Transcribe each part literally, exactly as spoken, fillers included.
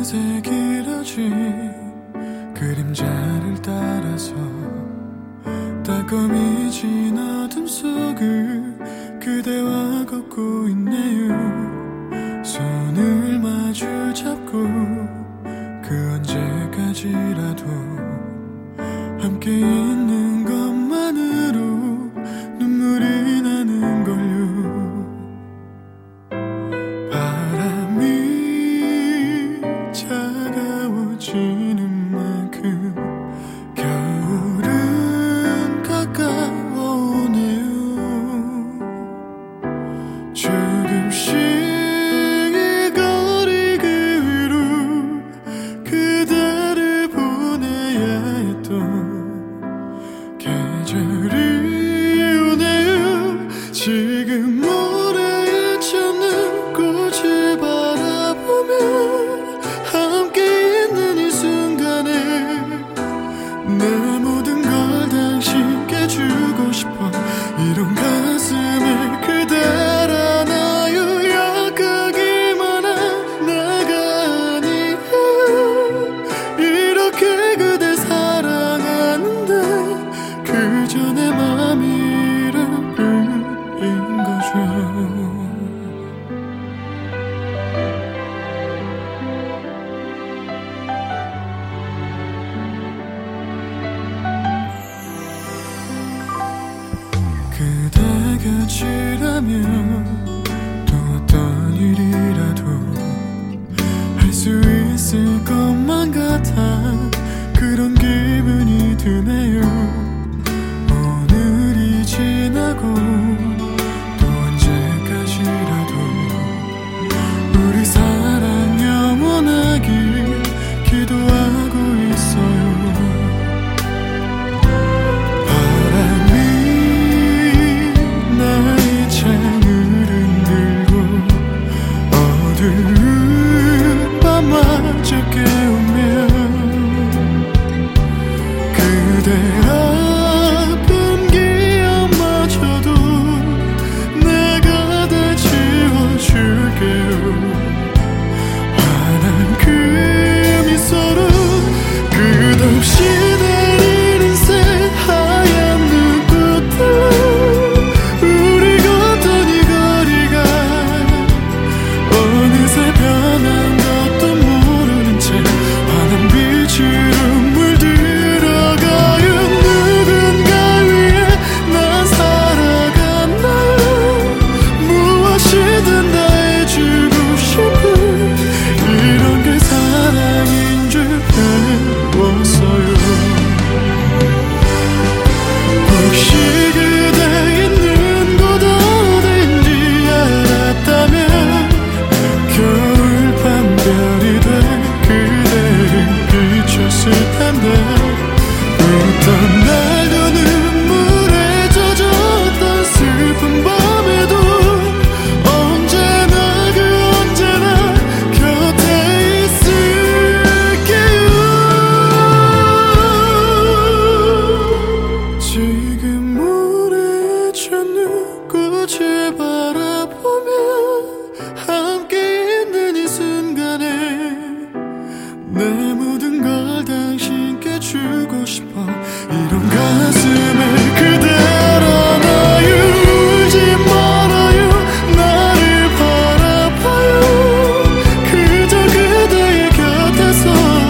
밤새 길어진 그림자를 따라서 따끔해진 어둠 속을 그대와 걷고 있네요. 손을 마주 잡고 그 언제까지라도 함께 있는 것만으로 눈물이 나는 걸요. 바람이 차가워지는 만큼 겨울은 가까워 오네요. 조금씩 이 거리 그 위로 그대를 보내야 했던 계절이 오네요. 지금 모래에 젖는 꽃을 바라보며 함께 있는 이 순간에 내 모든 걸 당신께 주고 싶어. 이런 가슴에 그댈 안아요. 약하기만 한 나가 아니에요. 이렇게 그댈 사랑하는데 그저 내 맘이 이럴 뿐인 거죠. 그대 곁이라면 또 어떤 일이라도 할 수 있을 것만 같아 그런 기분이 드네요. 오늘이 지나고 또 언제까지라도 우리 사랑 영원하길 기도하고 있어요. 바람이 나의 창을 흔들고 어두운 밤마저 깨우면 그대 아픈 기억마저도 내가 다 지워줄게요. 환한 그 미소로 끝없이 내리는 새하얀 눈꽃들로 우리 걷던 이 거리가 어느새 변한 것도 모르는 채 환한 빛으로 물들어가요. 누군가 위해 난 살아갔나요. 무엇이든 다 해주고 싶은 이런 게 사랑인 줄 배웠어요. 혹시 그대 있는 곳 어딘지 알았다면 겨울밤 별이 돼 그대를 비췄을 텐데 어떤 날도 눈물에 젖었던 슬픈 밤에도 언제나 그 언제나 곁에 있을게요. 지금 모래에 젖는 꽃을 바라보며 함께 있는 이 순간에 내 모든 걸 당신께 주고 싶어. 이런 가슴에 그댈 안아요. 울지 말아요. 나를 바라봐요. 그저 그대의 곁에서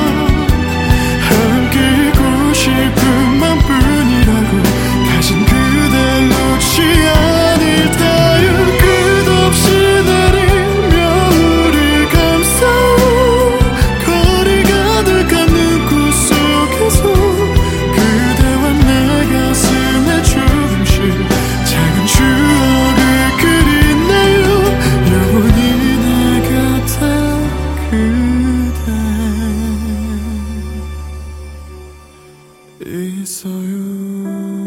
함께 있고 싶은 맘뿐이라고. 다신 그댈 놓지 않을 테요. 끝없이 내린 겨울을 감싸요. 거리 가득한 눈꽃 속에서 그대와 내 가슴에 조금씩 작은 추억을 그리네요. 영원히 내 곁에 그대 있어요.